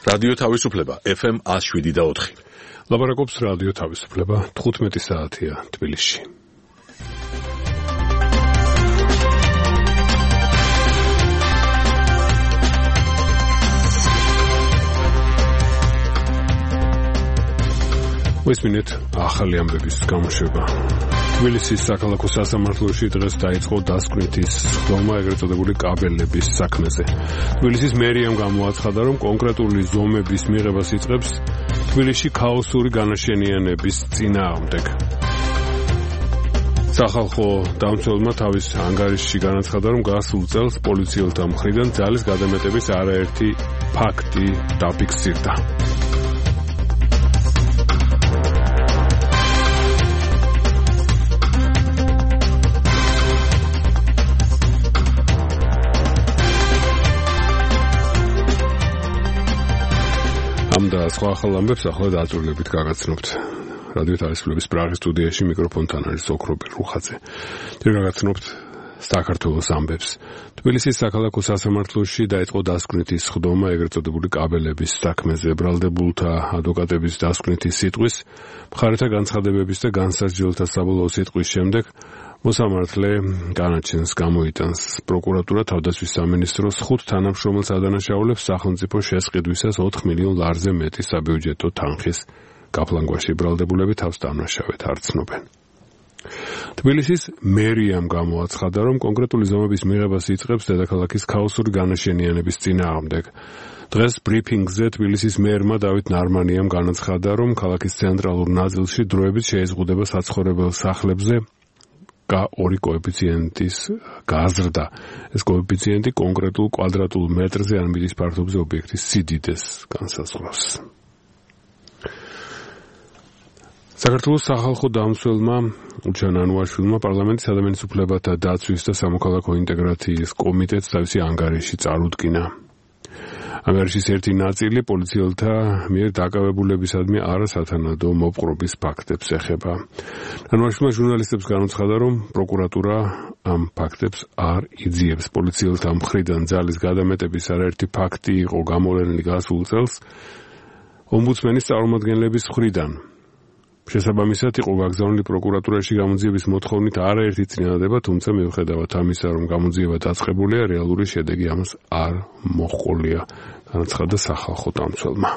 რადიო თავისუფლება FM 107.4. ლაპარაკობს რადიო თავისუფლება 15 საათია თბილისში. მისმინეთ ახალი ამბების გამოშვება. თბილისის საქალაქო სასამართლოში დღეს დაიწყო დასკვნითის ხდომა ეგრეთ წოდებული კაბელების საქმეზე. თბილისის მერიამ გამოაცხადა, რომ კონკრეტული ზომების მიღებას იწყებს თბილისში ქაოსური განაშენიანების წინააღმდეგ. სახალხო დამცველმა თავის ანგარიშში განაცხადა, რომ გასულ წელს პოლიციელთა მხრიდან ძალის გადამეტების არაერთი ფაქტი დაფიქსირდა. ამ და სხვა ახალ ამბებს ახლა დაწვრილებით გაგაცნობთ. რადიო თავისუფლების პრაღის სტუდიაში მიკროფონთან არის ოქრობილ რუხაძე. გაგაცნობთ საქართველოს ამბებს. თბილისის საქალაქო სასამართლოში დაიწყო დასკვნითის ხდომა ეგრეთ წოდებული კაბელების საქმეზე. ბრალდებულთა ადვოკატების დასკვნითი სიტყვის, მხარეთა განცხადებების და განსასჯელთა საბოლოო სიტყვის შემდეგ მოსამართლე განაჩენს გამოიტანს. პროკურატურა თავდაცვის სამინისტროს 5 თანამშრომელს ადანაშაულებს სახელმწიფო შესყიდვისას 4 მილიონ ლარზე მეტი საბიუჯეტო თანხის გაფლანგვაში. ბრალდებულები თავს დამნაშავედ არ ცნობენ. თბილისის მერიამ გამოაცხადა, რომ კონკრეტული ზომების მიღებას იწყებს დედაქალაქის ქაოსური განაშენიანების წინააღმდეგ. დღეს ბრიფინგზე თბილისის მერმა დავით ნარმანიამ განაცხადა, რომ ქალაქის ცენტრალურ ნაწილში დროებით შეიზღუდება საცხოვრებელ სახლებზე K2 კოეფიციენტის გაზრდა. ეს კოეფიციენტი კონკრეტულ კვადრატულ მეტრზე ან მილის ფართობზე ობიექტის სიდიდეს განსაზღვრავს. საქართველოს სახალხო დამცველმა ულჩან ანუაშვილმა პარლამენტის ადამიანის უფლებათა დაცვის და სამოქალაქო ინტეგრაციის კომიტეტს თავისი ანგარიში წარუდგინა. ანგარიშის ერთი ნაწილი პოლიციელთა მიერ დაკავებულებისადმი არასათანადო მოპყრობის ფაქტებს ეხება. ანუაშვილმა ჟურნალისტებს განაცხადა, რომ პროკურატურა ამ ფაქტებს არ იძიებს. პოლიციელთა მხრიდან ძალის გადამეტების არაერთი ფაქტი იყო გამოვლენილი გასულ წელს ომბუდსმენის წარმომადგენლების მხრიდან. შესაბამისად იყო გაგზავნილი პროკურატურაში გამოძიების მოთხოვნით არაერთი წინადადება, თუმცა მიუხედავად ამისა, რომ გამოძიება დაწყებულია, რეალური შედეგი ამას არ მოჰყოლია, განაცხადა სახალხო დამცველმა.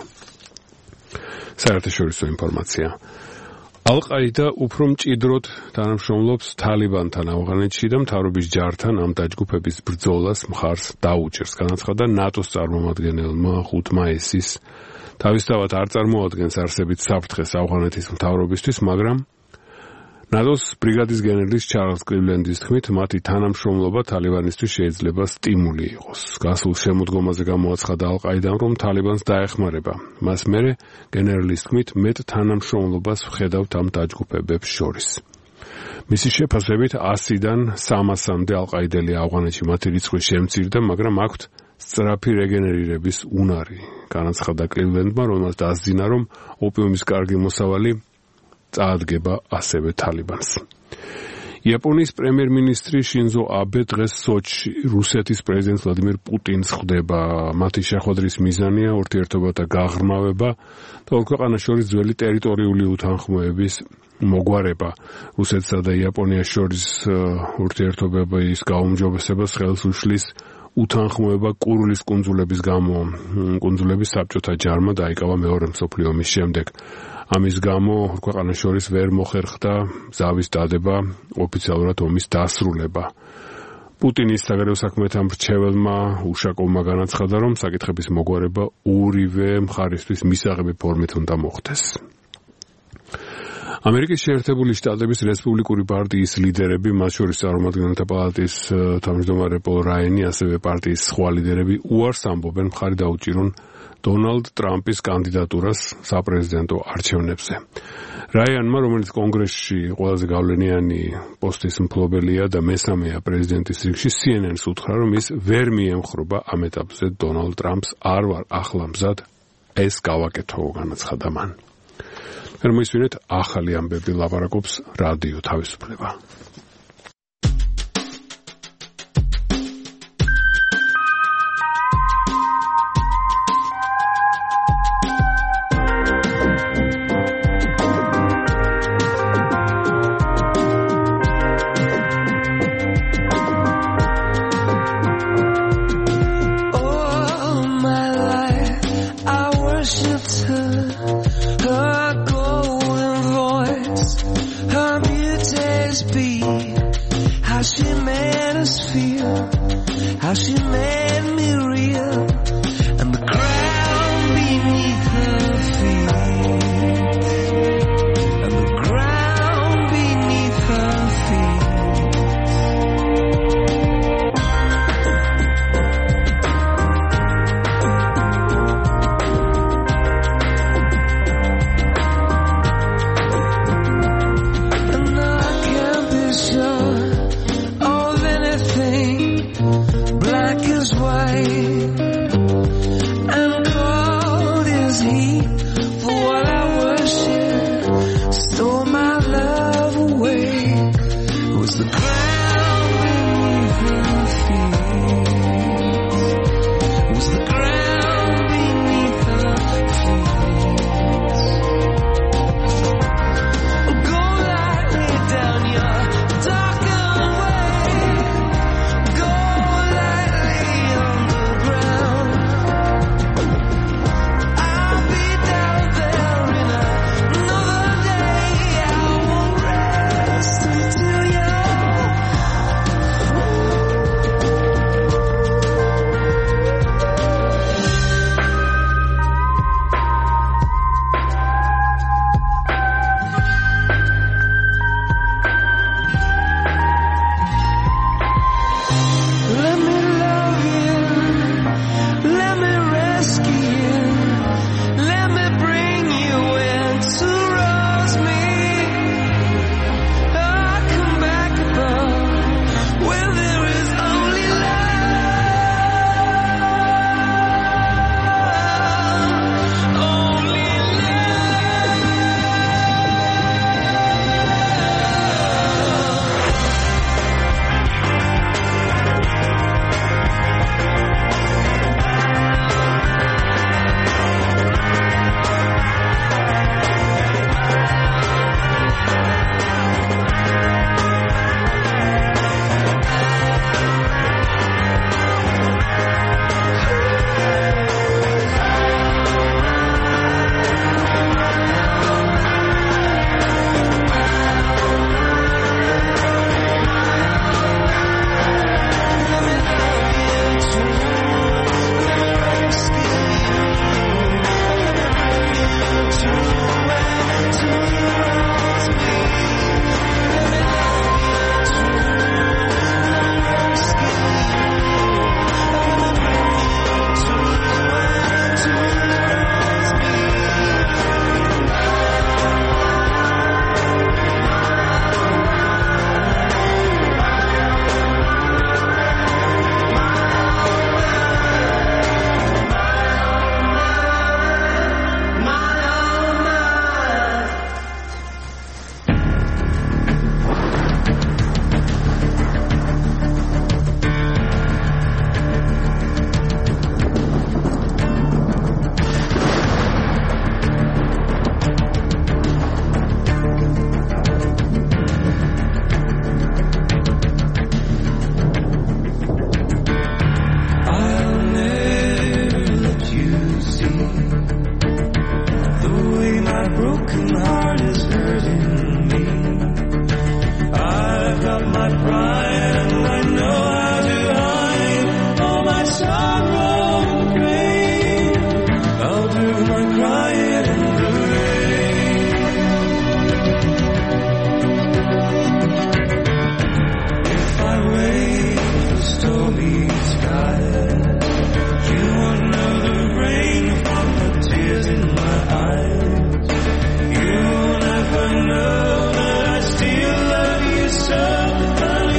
საერთაშორისო ინფორმაცია. ალ-ყაიდა უფრო მჭიდროდ თანამშრომლობს თალიბანთან ავღანეთში და მთავრობის ჯართან ამ დაჯგუფების ბრძოლას მხარს დაუჭერს, განაცხადა ნატოს წარმომადგენელმა 5 მაისის თავისთავად არ წარმოადგენს არსებით საფრთხეს ავღანეთის მთავრობისთვის, მაგრამ ნატოს ბრიგადის გენერლის ჩარლზ კლივლენდის თქმით, მათი თანამშრომლობა თალიბანისთვის შეიძლება სტიმული იყოს. გასულ შემოდგომაზე გამოაცხადა ალ-ყაიდამ, რომ თალიბანს დაეხმარება. მას მერე გენერლის თქმით, მეტ თანამშრომლობას ვხედავთ ამ დაჯგუფებებს შორის. მისი შეფასებით 100-დან 300-მდე ალ-ყაიდელი ავღანეთში მათი რიცხვი შემცირდა, მაგრამ აქვთ სწრაფი რეგენერირების უნარი. განაცხადა კლივლენდმა, რომელმაც დაასძინა, რომ ოპიუმის კარგი მოსავალი წაადგება ასევე თალიბანს. იაპონიის პრემიერ-მინისტრი შინზო აბე დღეს სოჩში რუსეთის პრეზიდენტ ვლადიმირ პუტინს ხვდება. მათი შეხვედრის მიზანია ურთიერთობათა გაღრმავება და ორ ქვეყანას შორის ძველი ტერიტორიული უთანხმოების მოგვარება. რუსეთსა და იაპონიას შორის ურთიერთობების გაუმჯობესებას ხელს უშლის უთანხმოება კურილის კუნძულების გამო. კუნძულების საბჭოთა ჯარმა დაიკავა მეორე მსოფლიო ომის შემდეგ. ამის გამო ქვეყანას შორის ვერ მოხერხდა ზავის დადება, ოფიციალურად ომის დასრულება. პუტინის საგარეო საქმეთა მრჩეველმა უშაკოვმა განაცხადა, რომ საკითხების მოგვარება ორივე მხარისთვის მისაღები ფორმით უნდა მოხდეს. ამერიკის შეერთებული შტატების რესპუბლიკური პარტიის ლიდერები, მათ შორის წარმომადგენელთა პალატის თავმჯდომარე პოლ რაიანი, ასევე პარტიის სხვა ლიდერები უარს ამბობენ მხარი დაუჭირონ დონალდ ტრამპის კანდიდატურას საპრეზიდენტო არჩევნებზე. რაიანმა, რომელიც კონგრესში ყველაზე გავლენიანი პოსტის მფლობელია და მესამეა პრეზიდენტის რიგში, CNN-ს უთხრა, რომ ის ვერ მიემხრობა ამ ეტაპზე დონალდ ტრამპს, არ ვარ ახლა მზად ეს გავაკეთო, განაცხადა მან. მოისმინეთ ახალი ამბები, ლაპარაკობს რადიო თავისუფლება. feel, how she made me real, and the ground beneath her feet, and the ground beneath her feet. You'll never know that I still love you so.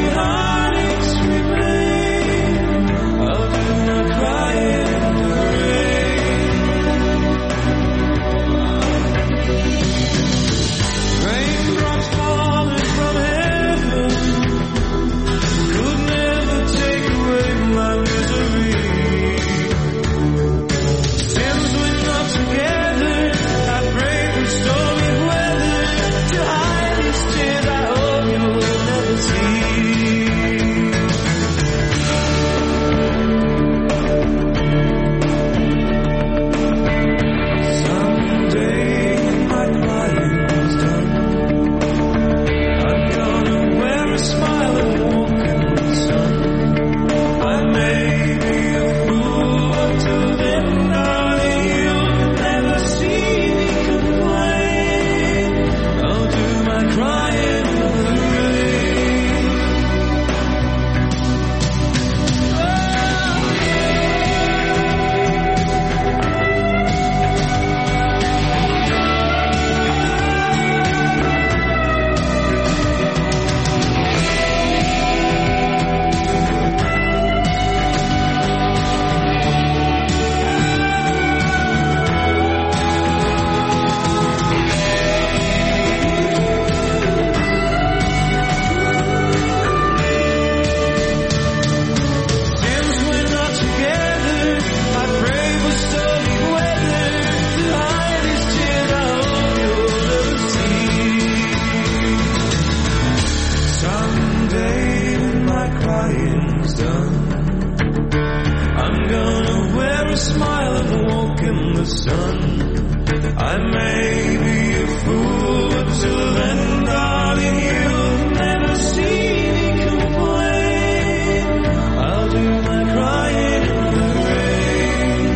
sun. I'm gonna wear a smile and walk in the sun. I may be a fool, but till then, darling, you'll never see me complain. I'll do my crying in the rain.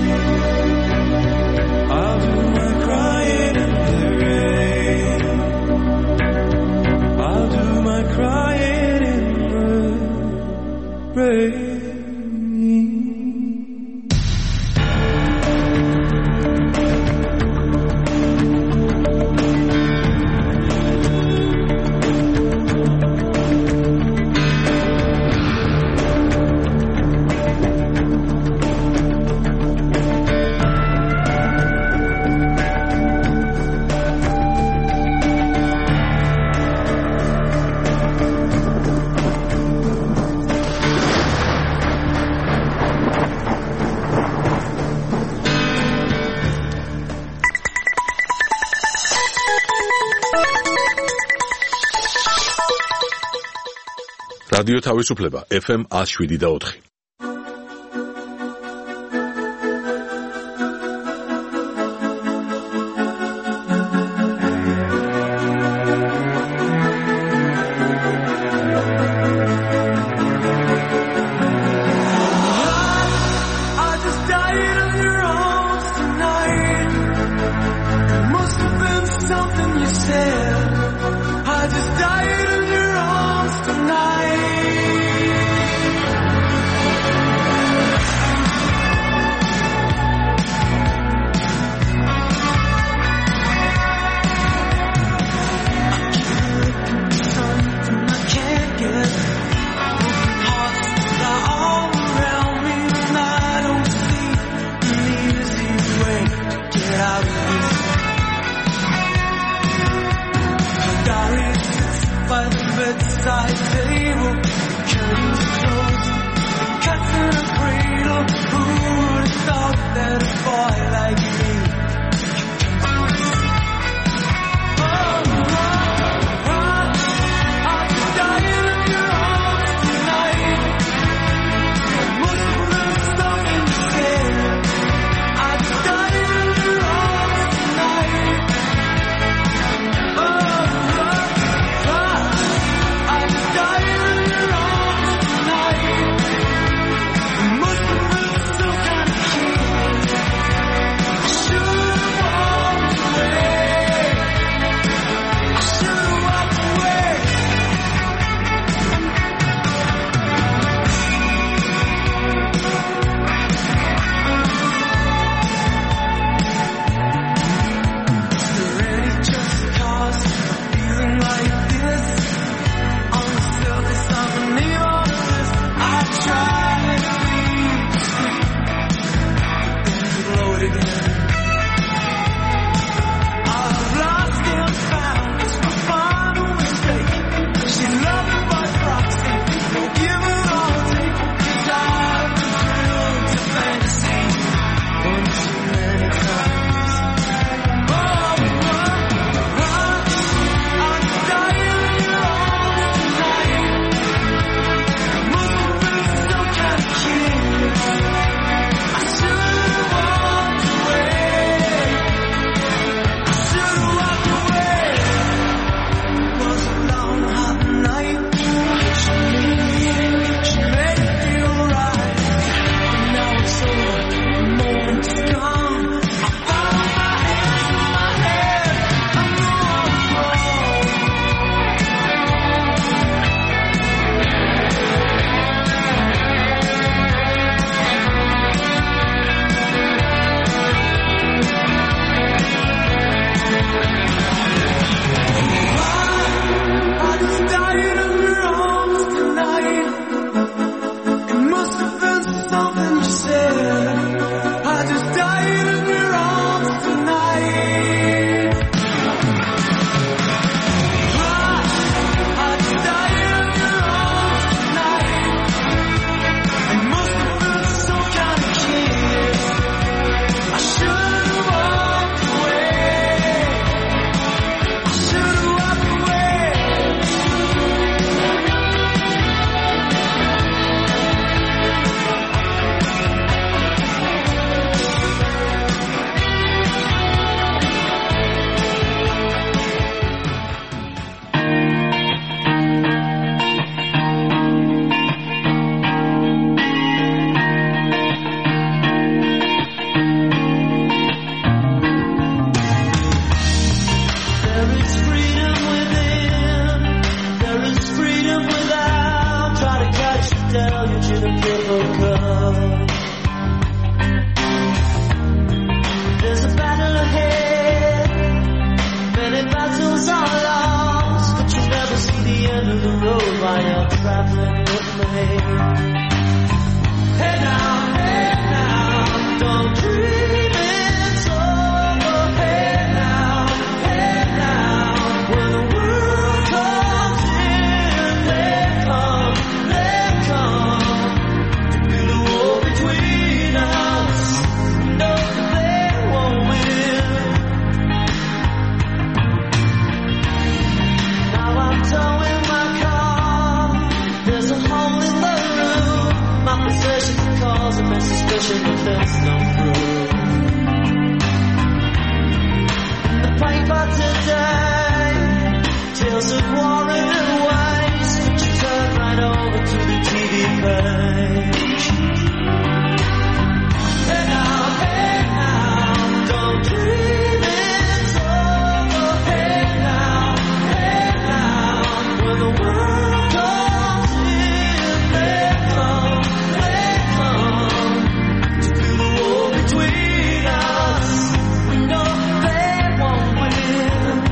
I'll do my crying in the rain. I'll do my crying in the rain. რადიო თავისუფლება FM 107.4. traveling with me. Hey now, don't dream it's over. Hey now, when the world comes in, they come to build a wall between us. No, they won't win. Now I'm towing my car. There's a hole in the roof. My possession can cause a mess, suspicion that there's no proof. The paper today, tales of war and waste. You turn right over to the TV page. Hey now, don't dream it's over. Hey now, when the world comes in, they come to build a wall between us. We know they won't win.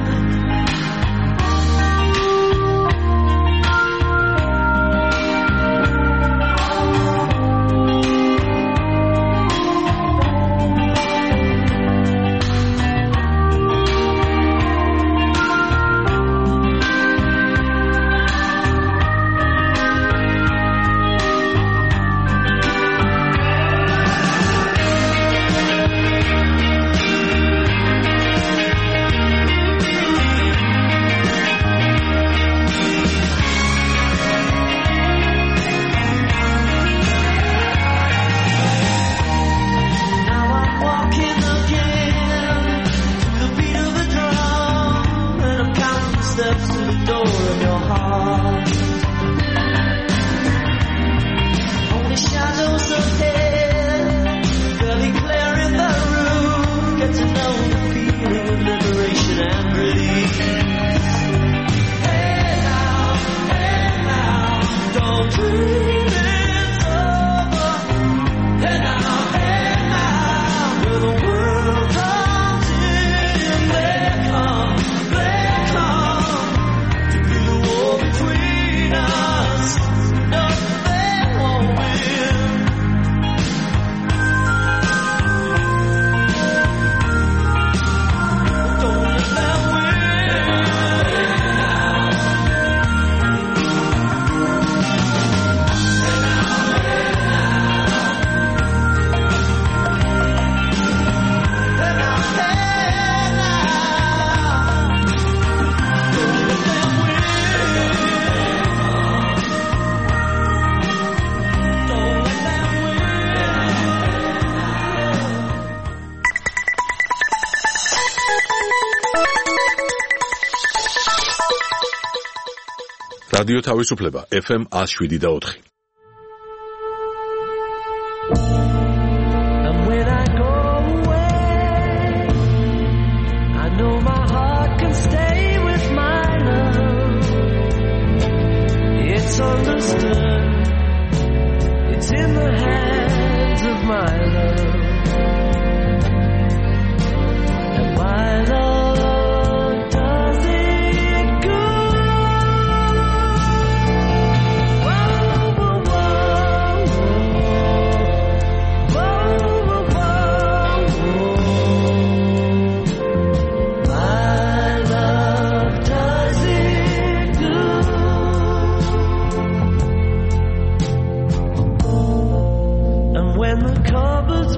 Now I'm walking again to the beat of a drum, and I'm counting the steps to the door of your heart. Only shadows ahead, barely clear in the room. Get to know the feeling of liberation and release. Hey now, don't dream it's over. Hey now, when the world comes in, they come to build a wall between us. No, they won't win. Don't let them win. რადიო თავისუფლება FM 107.4. And when I go away, I know my heart can stay with my love. It's understood. It's in the hands of my love. And my love does it good. Whoa, whoa, whoa, whoa, whoa, whoa. My love does it good. And when the cupboard's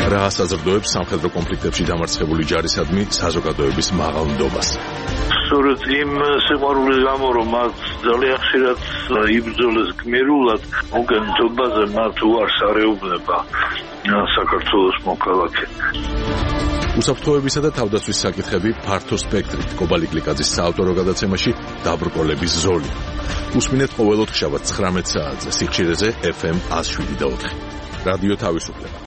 რა ასაზრდოებს სამხედრო კონფლიქტებში დამარცხებული ჯარისადმი საზოგადოების მაღალ ნდობას. სწორედ იმ სიყვარულის გამო, რომ მათ ძალიან ხშირად იბრძოლეს გმირულად, მოგენთობაზე მათ უარს არეუბნება საქართველოს მოქალაქე. უსაფრთხოებისა და თავდაცვის საკითხები ფართო სპექტრით კობალი კლიკაძის საავტორო გადაცემაში დაბრკოლების ზოლი. უსმინეთ ყოველდღიურად 19 საათზე სიხშირეზე FM 107.4. რადიო თავისუფლება.